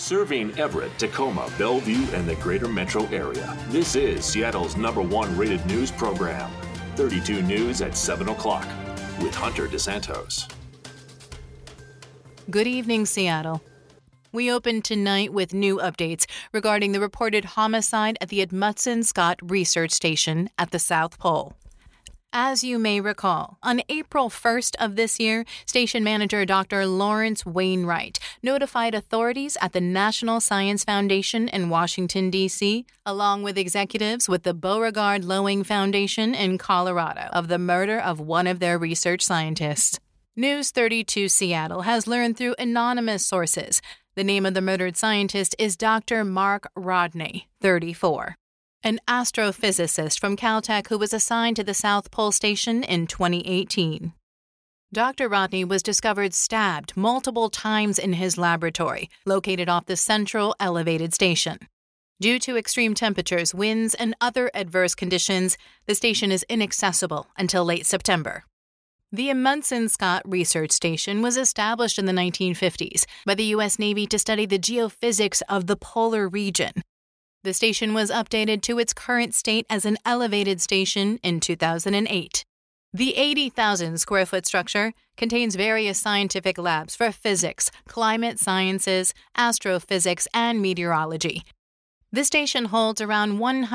Serving Everett, Tacoma, Bellevue, and the greater metro area. This is Seattle's #1 rated news program, 32 News at 7 o'clock, with Hunter DeSantos. Good evening, Seattle. We open tonight with new updates regarding the reported homicide at the Edmundson Scott Research Station at the South Pole. As you may recall, on April 1st of this year, station manager Dr. Lawrence Wainwright notified authorities at the National Science Foundation in Washington, D.C., along with executives with the Beauregard Loewen Foundation in Colorado, of the murder of one of their research scientists. News 32 Seattle has learned through anonymous sources. The name of the murdered scientist is Dr. Mark Rodney, 34. An astrophysicist from Caltech who was assigned to the South Pole Station in 2018. Dr. Rodney was discovered stabbed multiple times in his laboratory, located off the central elevated station. Due to extreme temperatures, winds, and other adverse conditions, the station is inaccessible until late September. The Edmundson Scott Research Station was established in the 1950s by the U.S. Navy to study the geophysics of the polar region. The station was updated to its current state as an elevated station in 2008. The 80,000-square-foot structure contains various scientific labs for physics, climate sciences, astrophysics, and meteorology. The station holds around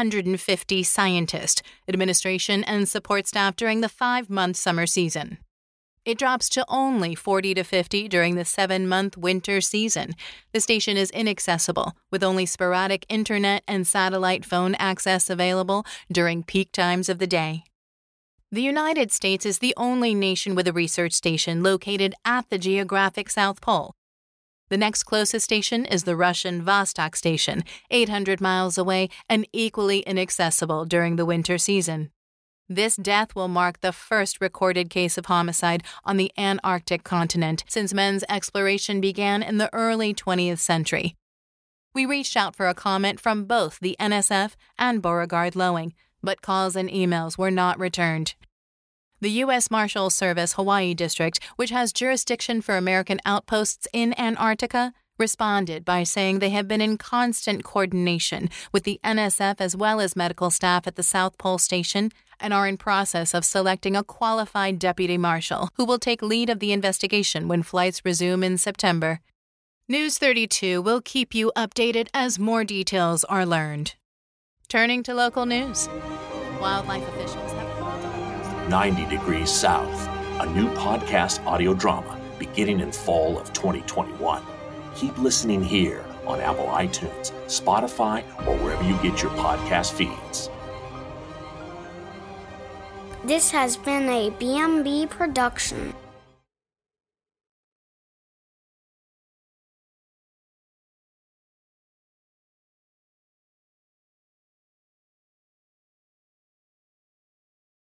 150 scientists, administration, and support staff during the 5-month summer season. It drops to only 40 to 50 during the 7-month winter season. The station is inaccessible, with only sporadic internet and satellite phone access available during peak times of the day. The United States is the only nation with a research station located at the geographic South Pole. The next closest station is the Russian Vostok Station, 800 miles away and equally inaccessible during the winter season. This death will mark the first recorded case of homicide on the Antarctic continent since men's exploration began in the early 20th century. We reached out for a comment from both the NSF and Beauregard Loewen, but calls and emails were not returned. The U.S. Marshals Service Hawaii District, which has jurisdiction for American outposts in Antarctica, responded by saying they have been in constant coordination with the NSF as well as medical staff at the South Pole Station and are in process of selecting a qualified deputy marshal who will take lead of the investigation when flights resume in September. News 32 will keep you updated as more details are learned. Turning to local news, wildlife officials have called on 90 Degrees South, a new podcast audio drama beginning in fall of 2021. Keep listening here on Apple iTunes, Spotify, or wherever you get your podcast feeds. This has been a BMB production.